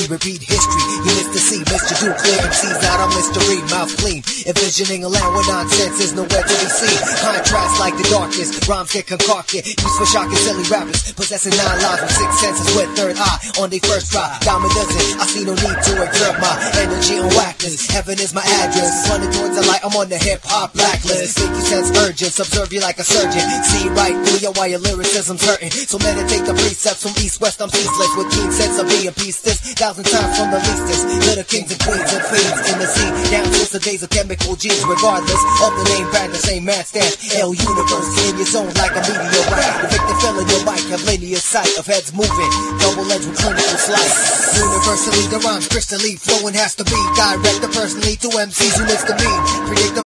repeat history. You missed the C, Mr. Do clear MC's not a mystery. Mouth clean, envisioning a land where nonsense is nowhere to be seen. Contrast like the darkness, rhymes get concocted, used for shocking silly rappers, possessing 9 lives with 6 senses with third eye on their first try. Diamond doesn't, I see no need to exert my energy on whackness. Heaven is my address, running towards the light, I'm on the hip-hop blacklist. Make you sense urgent, subserve you like a surgeon. See right through you while your lyricism's hurting. So meditate the precepts from east-west, I'm ceaseless with keen sense of being peaceless. 1,000 times from the leastest, little kings and queens and fiends in the sea. Down since the days of chemical G's, regardless of the name brand, the same man stand. L universe in your zone like a meteorite. The victim feeling your mic, have linear sight of heads moving, double-edged with clinical slice. Universally, the rhymes crystally flowing has to be direct personally to MCs who miss the mean. Create the